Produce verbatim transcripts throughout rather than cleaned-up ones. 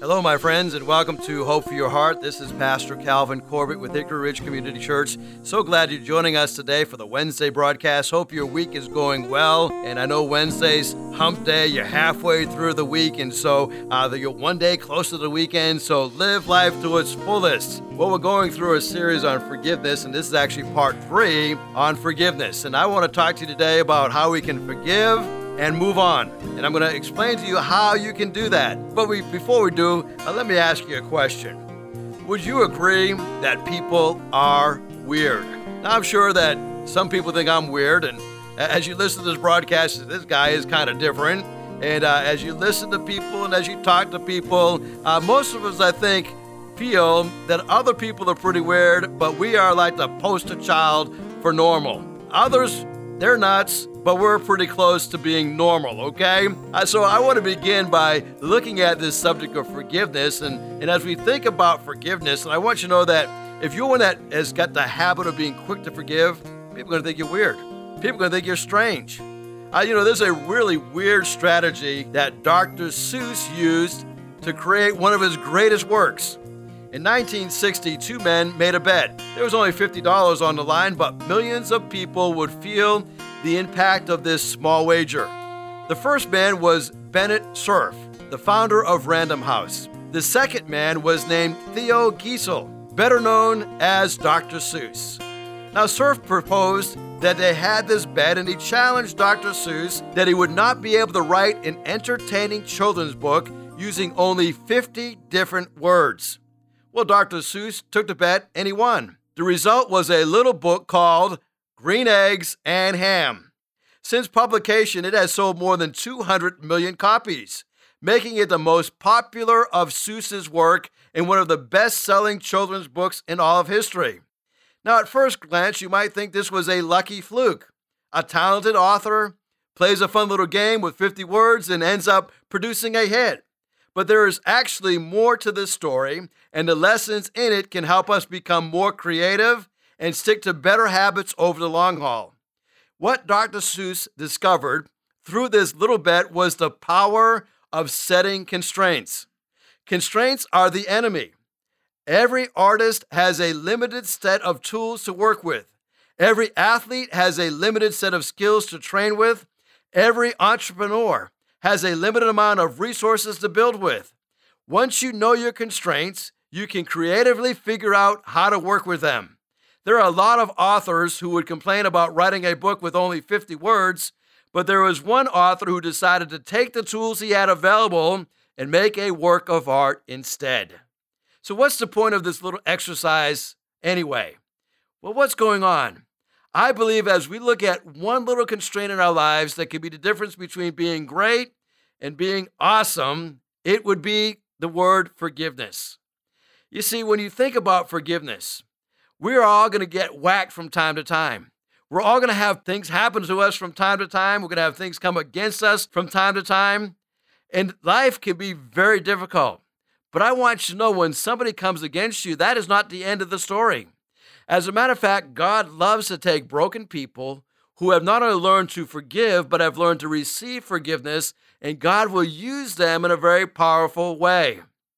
Hello, my friends, and welcome to Hope for Your Heart. This is Pastor Calvin Corbett with Hickory Ridge Community Church. So glad you're joining us today for the Wednesday broadcast. Hope your week is going well. And I know Wednesday's hump day. You're halfway through the week, and so uh, you're one day closer to the weekend. So live life to its fullest. Well, we're going through a series on forgiveness, and this is actually part three on forgiveness. And I want to talk to you today about how we can forgive and move on. And I'm going to explain to you how you can do that. But we, before we do, uh, let me ask you a question. Would you agree that people are weird? Now, I'm sure that some people think I'm weird, and as you listen to this broadcast, this guy is kind of different. And uh, as you listen to people and as you talk to people, uh, most of us, I think, feel that other people are pretty weird, but we are like the poster child for normal. Others, they're nuts, but we're pretty close to being normal, okay? Uh, so I want to begin by looking at this subject of forgiveness. And, and as we think about forgiveness, and I want you to know that if you're one that has got the habit of being quick to forgive, people are going to think you're weird. People are going to think you're strange. Uh, you know, there's a really weird strategy that Doctor Seuss used to create one of his greatest works. In nineteen sixty, two men made a bet. There was only fifty dollars on the line, but millions of people would feel the impact of this small wager. The first man was Bennett Cerf, the founder of Random House. The second man was named Theo Geisel, better known as Doctor Seuss. Now, Cerf proposed that they had this bet, and he challenged Doctor Seuss that he would not be able to write an entertaining children's book using only fifty different words. Well, Doctor Seuss took the bet, and he won. The result was a little book called Green Eggs and Ham. Since publication, it has sold more than two hundred million copies, making it the most popular of Seuss's work and one of the best-selling children's books in all of history. Now, at first glance, you might think this was a lucky fluke. A talented author plays a fun little game with fifty words and ends up producing a hit. But there is actually more to this story, and the lessons in it can help us become more creative and stick to better habits over the long haul. What Doctor Seuss discovered through this little bet was the power of setting constraints. Constraints are the enemy. Every artist has a limited set of tools to work with. Every athlete has a limited set of skills to train with. Every entrepreneur has a limited amount of resources to build with. Once you know your constraints, you can creatively figure out how to work with them. There are a lot of authors who would complain about writing a book with only fifty words, but there was one author who decided to take the tools he had available and make a work of art instead. So what's the point of this little exercise anyway? Well, what's going on? I believe as we look at one little constraint in our lives that could be the difference between being great and being awesome, it would be the word forgiveness. You see, when you think about forgiveness, we're all going to get whacked from time to time. We're all going to have things happen to us from time to time. We're going to have things come against us from time to time. And life can be very difficult. But I want you to know when somebody comes against you, that is not the end of the story. As a matter of fact, God loves to take broken people who have not only learned to forgive, but have learned to receive forgiveness, and God will use them in a very powerful way.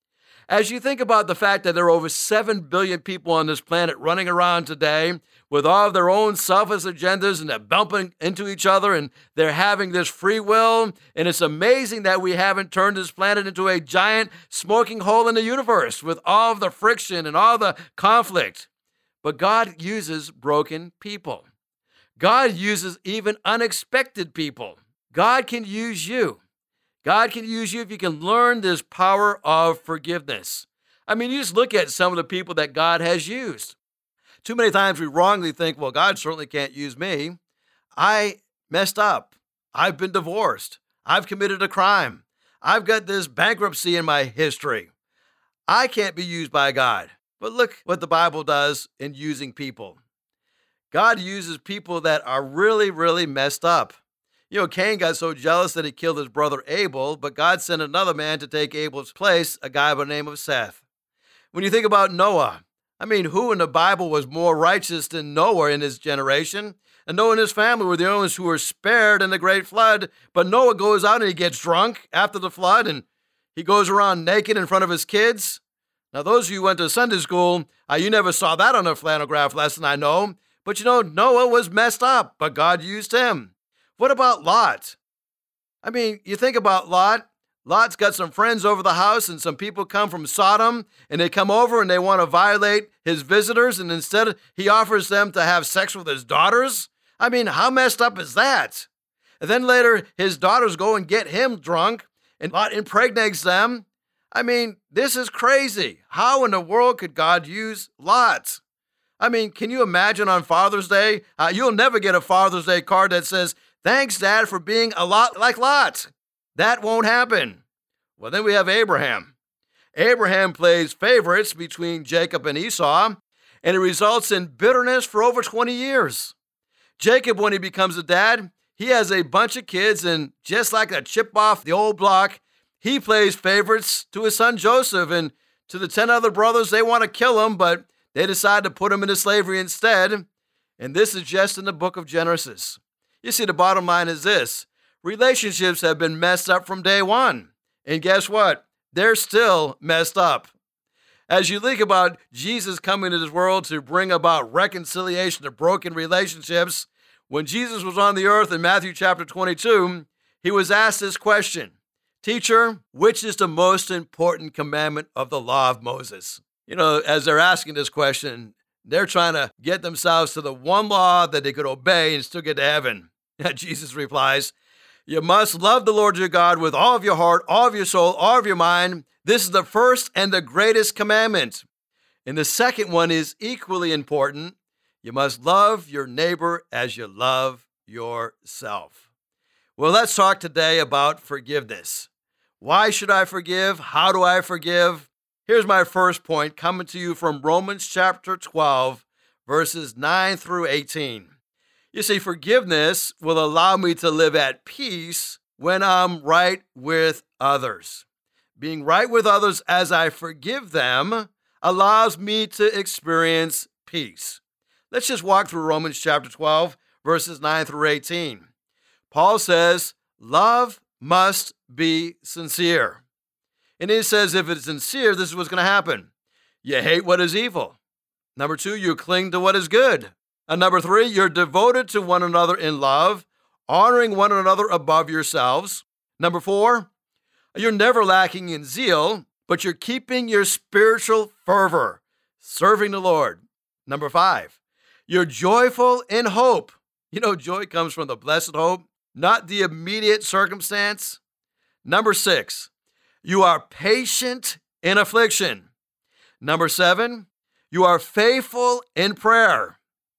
As you think about the fact that there are over seven billion people on this planet running around today with all of their own selfish agendas, and they're bumping into each other, and they're having this free will, and it's amazing that we haven't turned this planet into a giant smoking hole in the universe with all of the friction and all the conflict. But God uses broken people. God uses even unexpected people. God can use you. God can use you if you can learn this power of forgiveness. I mean, you just look at some of the people that God has used. Too many times we wrongly think, well, God certainly can't use me. I messed up. I've been divorced. I've committed a crime. I've got this bankruptcy in my history. I can't be used by God. But look what the Bible does in using people. God uses people that are really, really messed up. You know, Cain got so jealous that he killed his brother Abel, but God sent another man to take Abel's place, a guy by the name of Seth. When you think about Noah, I mean, who in the Bible was more righteous than Noah in his generation? And Noah and his family were the only ones who were spared in the great flood. But Noah goes out and he gets drunk after the flood, and He goes around naked in front of his kids. Now, those of you who went to Sunday school, uh, you never saw that on a flannel graph lesson, I know. But you know, Noah was messed up, but God used him. What about Lot? I mean, you think about Lot. Lot's got some friends over the house, and some people come from Sodom, and they come over and they want to violate his visitors, and instead he offers them to have sex with his daughters. I mean, how messed up is that? And then later, his daughters go and get him drunk, and Lot impregnates them. I mean, this is crazy. How in the world could God use Lot? I mean, can you imagine on Father's Day? Uh, you'll never get a Father's Day card that says, "Thanks, Dad, for being a lot like Lot." That won't happen. Well, then we have Abraham. Abraham plays favorites between Jacob and Esau, and it results in bitterness for over twenty years. Jacob, when he becomes a dad, he has a bunch of kids, and just like a chip off the old block, he plays favorites to his son Joseph, and to the ten other brothers, they want to kill him, but they decide to put him into slavery instead. And this is just in the book of Genesis. You see, the bottom line is this. Relationships have been messed up from day one. And guess what? They're still messed up. As you think about Jesus coming to this world to bring about reconciliation of broken relationships, when Jesus was on the earth in Matthew chapter twenty-two, he was asked this question, "Teacher, which is the most important commandment of the law of Moses?" You know, as they're asking this question, they're trying to get themselves to the one law that they could obey and still get to heaven. Jesus replies, "You must love the Lord your God with all of your heart, all of your soul, all of your mind. This is the first and the greatest commandment. And the second one is equally important. You must love your neighbor as you love yourself." Well, let's talk today about forgiveness. Why should I forgive? How do I forgive? Here's my first point coming to you from Romans chapter twelve, verses nine through eighteen. You see, forgiveness will allow me to live at peace when I'm right with others. Being right with others as I forgive them allows me to experience peace. Let's just walk through Romans chapter twelve, verses nine through eighteen. Paul says, love must be sincere. And he says, if it's sincere, this is what's going to happen. You hate what is evil. Number two, you cling to what is good. And number three, you're devoted to one another in love, honoring one another above yourselves. Number four, you're never lacking in zeal, but you're keeping your spiritual fervor, serving the Lord. Number five, you're joyful in hope. You know, joy comes from the blessed hope, not the immediate circumstance. Number six, you are patient in affliction. Number seven, you are faithful in prayer.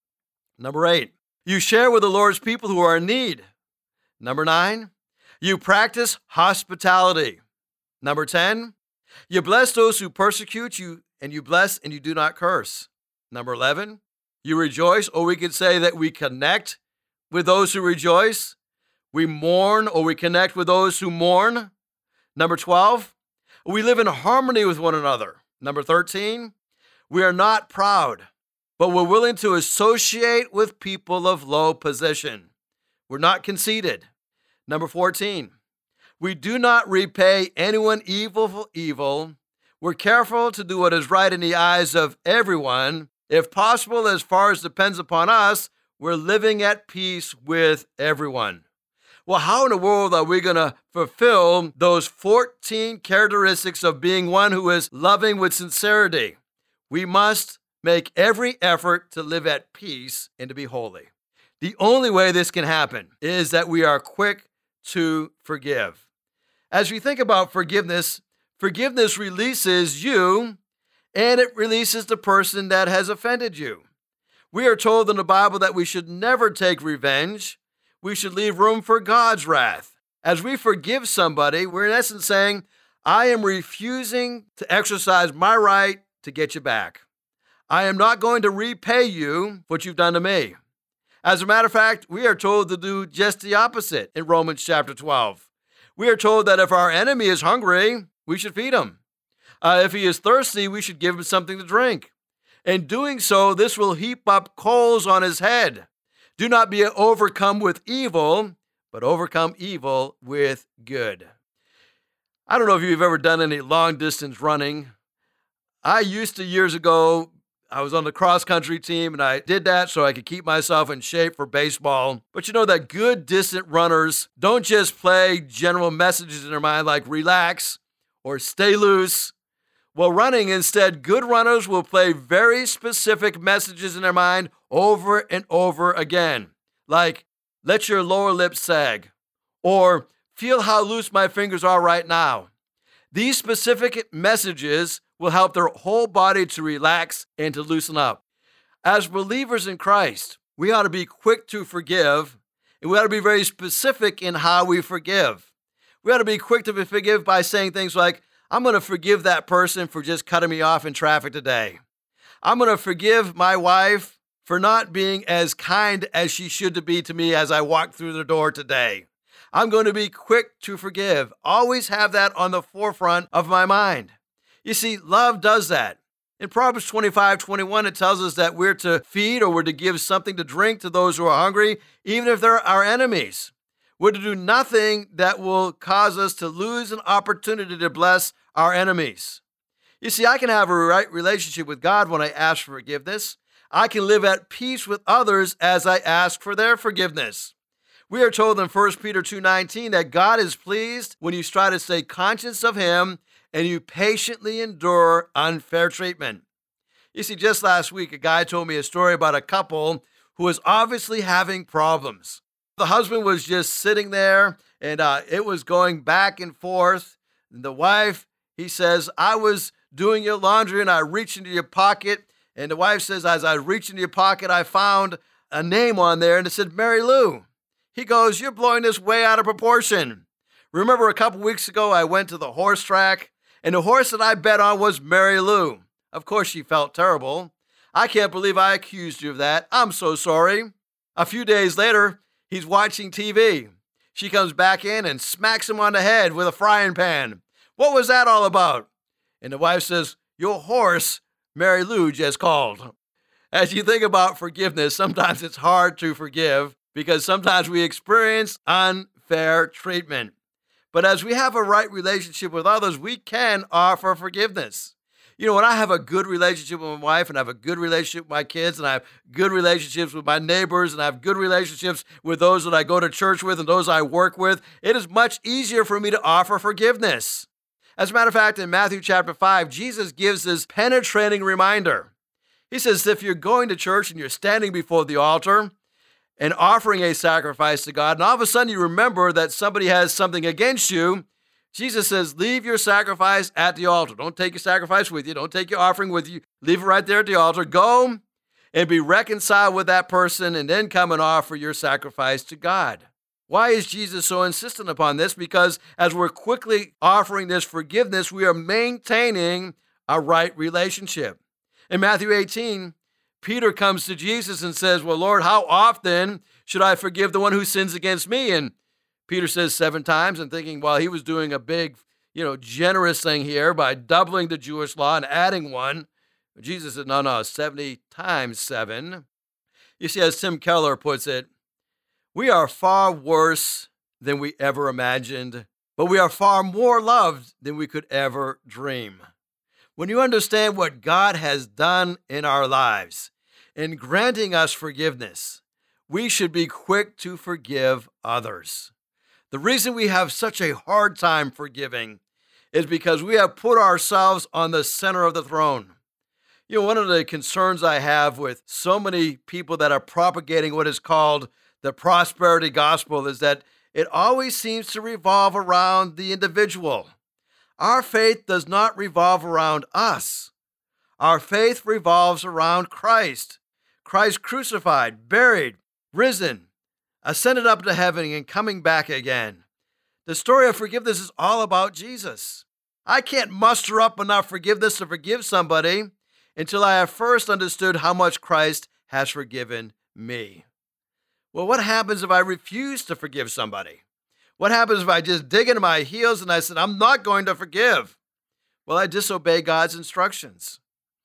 Number eight, you share with the Lord's people who are in need. Number nine, you practice hospitality. Number ten, you bless those who persecute you, and you bless and you do not curse. Number eleven, you rejoice, or we could say that we connect with those who rejoice. We mourn, or we connect with those who mourn. Number twelve, we live in harmony with one another. Number thirteen, we are not proud, but we're willing to associate with people of low position. We're not conceited. Number fourteen, we do not repay anyone evil for evil. We're careful to do what is right in the eyes of everyone. If possible, as far as depends upon us, we're living at peace with everyone. Well, how in the world are we going to fulfill those fourteen characteristics of being one who is loving with sincerity? We must make every effort to live at peace and to be holy. The only way this can happen is that we are quick to forgive. As we think about forgiveness, forgiveness releases you and it releases the person that has offended you. We are told in the Bible that we should never take revenge. We should leave room for God's wrath. As we forgive somebody, we're in essence saying, I am refusing to exercise my right to get you back. I am not going to repay you for what you've done to me. As a matter of fact, we are told to do just the opposite in Romans chapter twelve. We are told that if our enemy is hungry, we should feed him. Uh, if he is thirsty, we should give him something to drink. In doing so, this will heap up coals on his head. Do not be overcome with evil, but overcome evil with good. I don't know if you've ever done any long distance running. I used to years ago. I was on the cross country team and I did that so I could keep myself in shape for baseball. But you know that good distant runners don't just play general messages in their mind like relax or stay loose. While running, instead, good runners will play very specific messages in their mind over and over again, like let your lower lip sag, or feel how loose my fingers are right now. These specific messages will help their whole body to relax and to loosen up. As believers in Christ, we ought to be quick to forgive, and we ought to be very specific in how we forgive. We ought to be quick to forgive by saying things like, I'm going to forgive that person for just cutting me off in traffic today. I'm going to forgive my wife for not being as kind as she should be to me as I walk through the door today. I'm going to be quick to forgive. Always have that on the forefront of my mind. You see, love does that. In Proverbs twenty-five twenty-one, it tells us that we're to feed or we're to give something to drink to those who are hungry, even if they're our enemies. We're to do nothing that will cause us to lose an opportunity to bless our enemies. You see, I can have a right relationship with God when I ask for forgiveness. I can live at peace with others as I ask for their forgiveness. We are told in First Peter two nineteen that God is pleased when you try to stay conscious of him and you patiently endure unfair treatment. You see, just last week, a guy told me a story about a couple who was obviously having problems. The husband was just sitting there, and uh, it was going back and forth. And the wife, he says, I was doing your laundry, and I reached into your pocket. And the wife says, as I reached into your pocket, I found a name on there, and it said, Mary Lou. He goes, you're blowing this way out of proportion. Remember a couple weeks ago, I went to the horse track, and the horse that I bet on was Mary Lou. Of course, she felt terrible. I can't believe I accused you of that. I'm so sorry. A few days later, he's watching T V. She comes back in and smacks him on the head with a frying pan. What was that all about? And the wife says, your horse, Mary Lou, just called. As you think about forgiveness, sometimes it's hard to forgive because sometimes we experience unfair treatment. But as we have a right relationship with others, we can offer forgiveness. You know, when I have a good relationship with my wife and I have a good relationship with my kids and I have good relationships with my neighbors and I have good relationships with those that I go to church with and those I work with, it is much easier for me to offer forgiveness. As a matter of fact, in Matthew chapter five, Jesus gives this penetrating reminder. He says, if you're going to church and you're standing before the altar and offering a sacrifice to God, and all of a sudden you remember that somebody has something against you, Jesus says, leave your sacrifice at the altar. Don't take your sacrifice with you. Don't take your offering with you. Leave it right there at the altar. Go and be reconciled with that person and then come and offer your sacrifice to God. Why is Jesus so insistent upon this? Because as we're quickly offering this forgiveness, we are maintaining a right relationship. In Matthew eighteen, Peter comes to Jesus and says, well, Lord, how often should I forgive the one who sins against me? And Peter says seven times, and thinking, well, he was doing a big, you know, generous thing here by doubling the Jewish law and adding one. Jesus said, no, no, seventy times seven. You see, as Tim Keller puts it, we are far worse than we ever imagined, but we are far more loved than we could ever dream. When you understand what God has done in our lives in granting us forgiveness, we should be quick to forgive others. The reason we have such a hard time forgiving is because we have put ourselves on the center of the throne. You know, one of the concerns I have with so many people that are propagating what is called the prosperity gospel is that it always seems to revolve around the individual. Our faith does not revolve around us. Our faith revolves around Christ. Christ crucified, buried, risen, ascended up to heaven, and coming back again. The story of forgiveness is all about Jesus. I can't muster up enough forgiveness to forgive somebody until I have first understood how much Christ has forgiven me. Well, what happens if I refuse to forgive somebody? What happens if I just dig into my heels and I said, I'm not going to forgive? Well, I disobey God's instructions.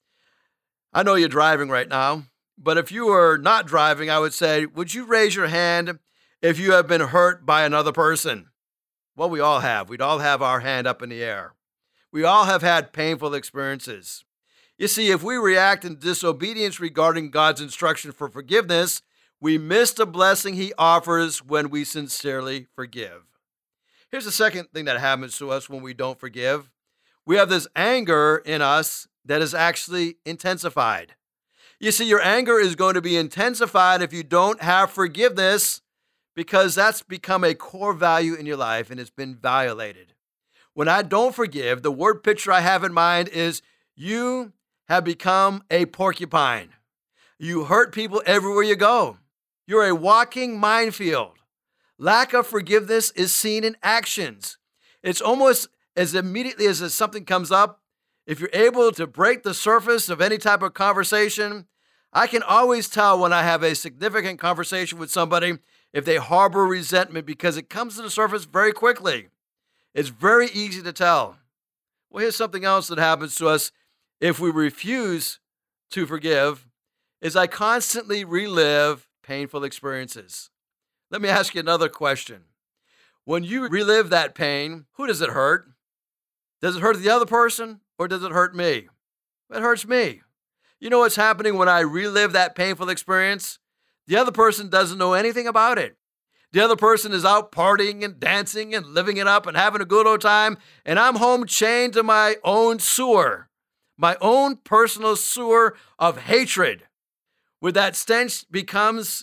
I know you're driving right now, but if you were not driving, I would say, would you raise your hand if you have been hurt by another person? Well, we all have. We'd all have our hand up in the air. We all have had painful experiences. You see, if we react in disobedience regarding God's instruction for forgiveness, we miss the blessing he offers when we sincerely forgive. Here's the second thing that happens to us when we don't forgive. We have this anger in us that is actually intensified. You see, your anger is going to be intensified if you don't have forgiveness, because that's become a core value in your life and it's been violated. When I don't forgive, the word picture I have in mind is you have become a porcupine. You hurt people everywhere you go. You're a walking minefield. Lack of forgiveness is seen in actions. It's almost as immediately as something comes up, if you're able to break the surface of any type of conversation, I can always tell when I have a significant conversation with somebody if they harbor resentment, because it comes to the surface very quickly. It's very easy to tell. Well, here's something else that happens to us if we refuse to forgive, is I constantly relive painful experiences. Let me ask you another question. When you relive that pain, who does it hurt? Does it hurt the other person or does it hurt me? It hurts me. You know what's happening when I relive that painful experience? The other person doesn't know anything about it. The other person is out partying and dancing and living it up and having a good old time, and I'm home chained to my own sewer, my own personal sewer of hatred, where that stench becomes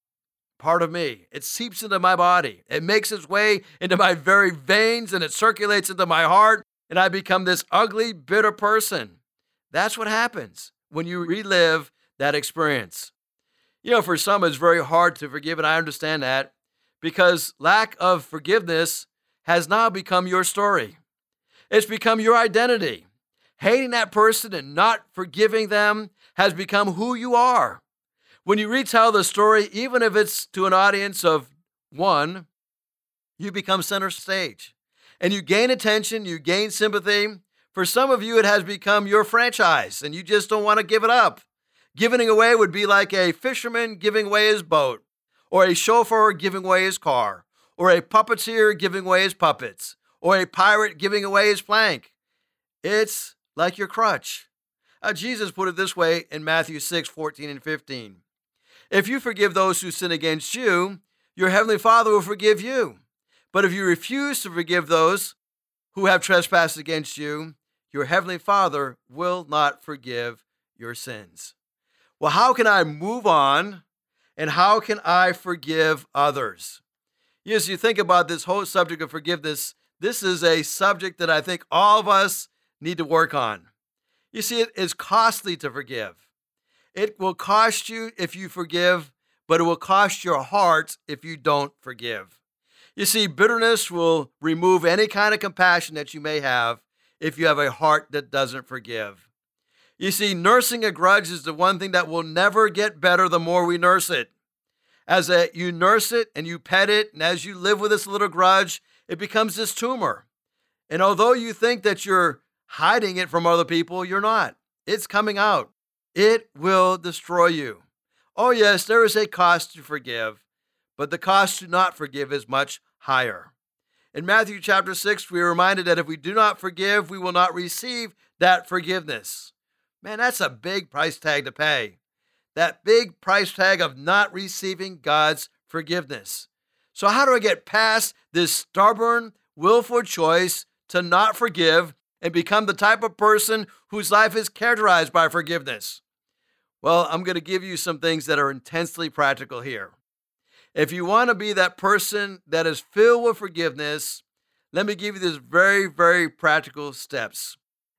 part of me. It seeps into my body. It makes its way into my very veins, and it circulates into my heart, and I become this ugly, bitter person. That's what happens when you relive that experience. You know, for some, it's very hard to forgive, and I understand that, because lack of forgiveness has now become your story. It's become your identity. Hating that person and not forgiving them has become who you are. When you retell the story, even if it's to an audience of one, you become center stage. And you gain attention, you gain sympathy. For some of you, it has become your franchise, and you just don't want to give it up. Giving it away would be like a fisherman giving away his boat, or a chauffeur giving away his car, or a puppeteer giving away his puppets, or a pirate giving away his plank. It's like your crutch. Uh, Jesus put it this way in Matthew six, fourteen and fifteen. If you forgive those who sin against you, your heavenly Father will forgive you. But if you refuse to forgive those who have trespassed against you, your heavenly Father will not forgive your sins. Well, how can I move on, and how can I forgive others? As you think about this whole subject of forgiveness, this is a subject that I think all of us need to work on. You see, it is costly to forgive. It will cost you if you forgive, but it will cost your heart if you don't forgive. You see, bitterness will remove any kind of compassion that you may have if you have a heart that doesn't forgive. You see, nursing a grudge is the one thing that will never get better the more we nurse it. As a, you nurse it and you pet it, and as you live with this little grudge, it becomes this tumor. And although you think that you're hiding it from other people, you're not. It's coming out. It will destroy you. Oh yes, there is a cost to forgive, but the cost to not forgive is much higher. In Matthew chapter six, we are reminded that if we do not forgive, we will not receive that forgiveness. Man, that's a big price tag to pay. That big price tag of not receiving God's forgiveness. So how do I get past this stubborn, willful choice to not forgive and become the type of person whose life is characterized by forgiveness? Well, I'm going to give you some things that are intensely practical here. If you want to be that person that is filled with forgiveness, let me give you these very, very practical steps.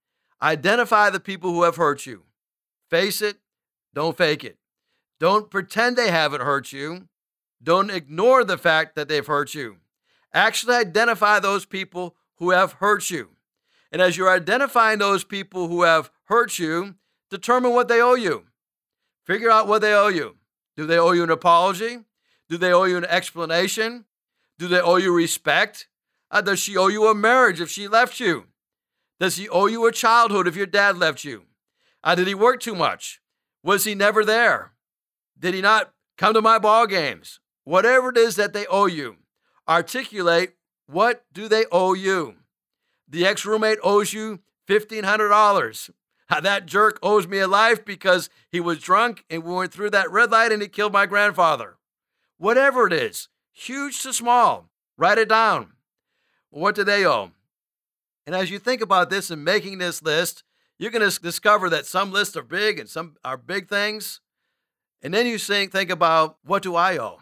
Identify the people who have hurt you. Face it. Don't fake it. Don't pretend they haven't hurt you. Don't ignore the fact that they've hurt you. Actually identify those people who have hurt you. And as you're identifying those people who have hurt you, determine what they owe you. Figure out what they owe you. Do they owe you an apology? Do they owe you an explanation? Do they owe you respect? Uh, does she owe you a marriage if she left you? Does he owe you a childhood if your dad left you? Uh, did he work too much? Was he never there? Did he not come to my ball games? Whatever it is that they owe you, articulate What do they owe you? The ex-roommate owes you fifteen hundred dollars. That jerk owes me a life because he was drunk and we went through that red light and he killed my grandfather. Whatever it is, huge to small, write it down. What do they owe? And as you think about this and making this list, you're going to discover that some lists are big and some are big things. And then you think, think about, what do I owe?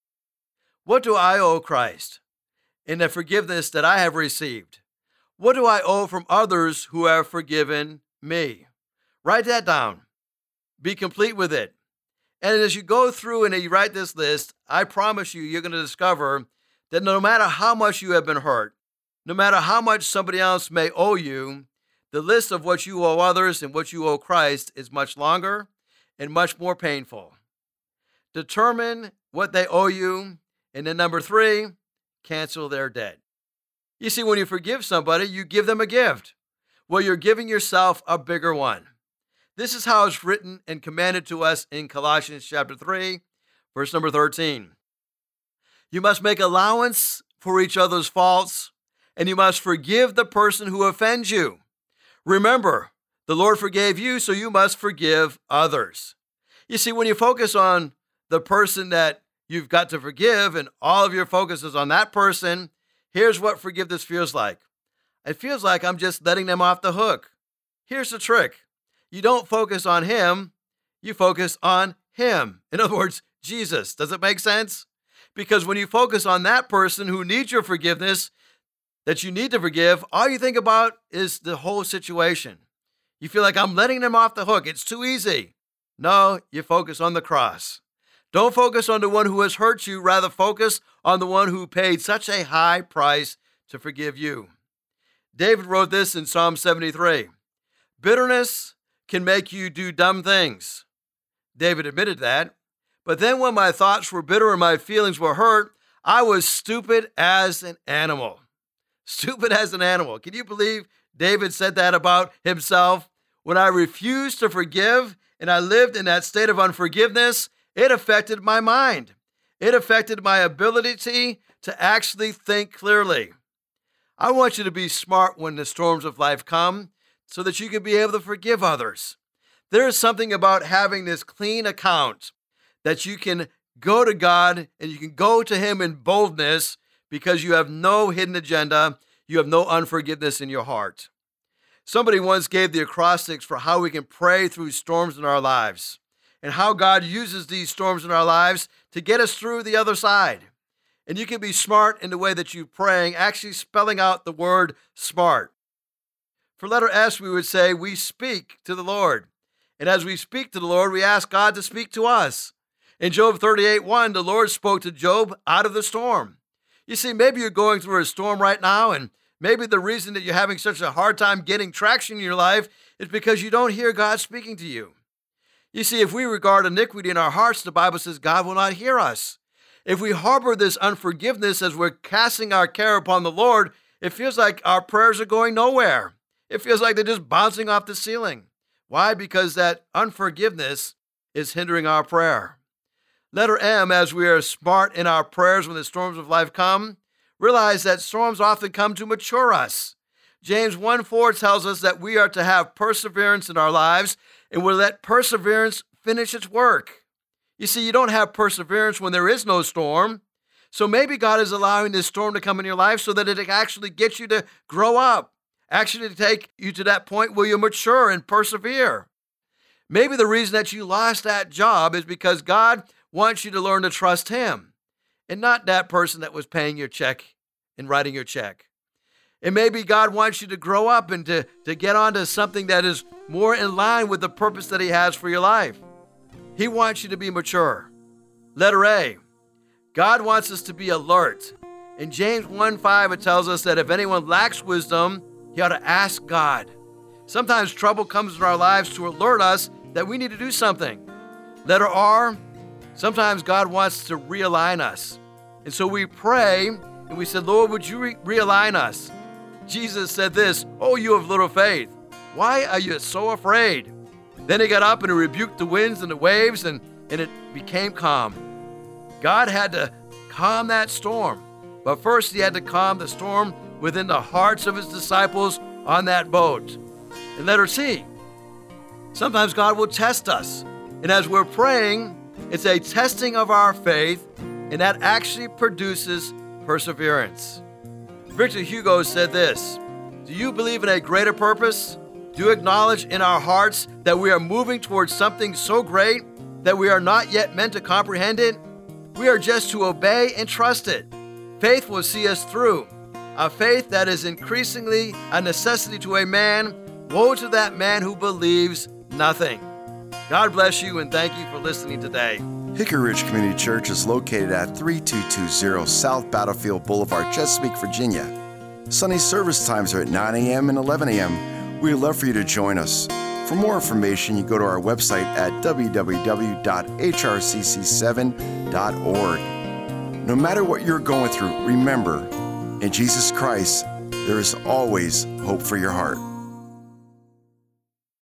What do I owe Christ in the forgiveness that I have received? What do I owe from others who have forgiven me? Write that down. Be complete with it. And as you go through and you write this list, I promise you, you're going to discover that no matter how much you have been hurt, no matter how much somebody else may owe you, the list of what you owe others and what you owe Christ is much longer and much more painful. Determine what they owe you. And then number three, cancel their debt. You see, when you forgive somebody, you give them a gift. Well, you're giving yourself a bigger one. This is how it's written and commanded to us in Colossians chapter three, verse number thirteen. You must make allowance for each other's faults, and you must forgive the person who offends you. Remember, the Lord forgave you, so you must forgive others. You see, when you focus on the person that you've got to forgive and all of your focus is on that person, here's what forgiveness feels like. It feels like I'm just letting them off the hook. Here's the trick. You don't focus on him, you focus on him. In other words, Jesus. Does it make sense? Because when you focus on that person who needs your forgiveness, that you need to forgive, all you think about is the whole situation. You feel like I'm letting them off the hook. It's too easy. No, you focus on the cross. Don't focus on the one who has hurt you. Rather, focus on the one who paid such a high price to forgive you. David wrote this in Psalm seventy-three. Bitterness can make you do dumb things. David admitted that. But then when my thoughts were bitter and my feelings were hurt, I was stupid as an animal. Stupid as an animal. Can you believe David said that about himself? When I refused to forgive and I lived in that state of unforgiveness, it affected my mind. It affected my ability to actually think clearly. I want you to be smart when the storms of life come so that you can be able to forgive others. There is something about having this clean account that you can go to God and you can go to him in boldness because you have no hidden agenda. You have no unforgiveness in your heart. Somebody once gave the acrostics for how we can pray through storms in our lives and how God uses these storms in our lives to get us through the other side. And you can be smart in the way that you're praying, actually spelling out the word smart. For letter S, we would say we speak to the Lord. And as we speak to the Lord, we ask God to speak to us. In Job thirty-eight one, the Lord spoke to Job out of the storm. You see, maybe you're going through a storm right now, and maybe the reason that you're having such a hard time getting traction in your life is because you don't hear God speaking to you. You see, if we regard iniquity in our hearts, the Bible says God will not hear us. If we harbor this unforgiveness as we're casting our care upon the Lord, it feels like our prayers are going nowhere. It feels like they're just bouncing off the ceiling. Why? Because that unforgiveness is hindering our prayer. Letter M, as we are smart in our prayers when the storms of life come, realize that storms often come to mature us. James one four tells us that we are to have perseverance in our lives, and we'll let perseverance finish its work. You see, you don't have perseverance when there is no storm. So maybe God is allowing this storm to come in your life so that it actually gets you to grow up, actually to take you to that point where you mature and persevere. Maybe the reason that you lost that job is because God wants you to learn to trust him and not that person that was paying your check and writing your check. And maybe God wants you to grow up and to, to get onto something that is more in line with the purpose that he has for your life. He wants you to be mature. Letter A, God wants us to be alert. In James one five, it tells us that if anyone lacks wisdom, he ought to ask God. Sometimes trouble comes in our lives to alert us that we need to do something. Letter R, sometimes God wants to realign us. And so we pray and we said, Lord, would you re- realign us? Jesus said this, oh, you have little faith. Why are you so afraid? Then he got up and he rebuked the winds and the waves, and, and it became calm. God had to calm that storm. But first he had to calm the storm within the hearts of his disciples on that boat. In letter C, sometimes God will test us. And as we're praying, it's a testing of our faith, and that actually produces perseverance. Victor Hugo said this, "Do you believe in a greater purpose? Do you acknowledge in our hearts that we are moving towards something so great that we are not yet meant to comprehend it? We are just to obey and trust it. Faith will see us through. A faith that is increasingly a necessity to a man. Woe to that man who believes nothing." God bless you, and thank you for listening today. Hickory Ridge Community Church is located at thirty-two twenty South Battlefield Boulevard, Chesapeake, Virginia. Sunday service times are at nine a.m. and eleven a.m. We'd love for you to join us. For more information, you go to our website at w w w dot h r c c seven dot org. No matter what you're going through, remember, in Jesus Christ, there is always hope for your heart.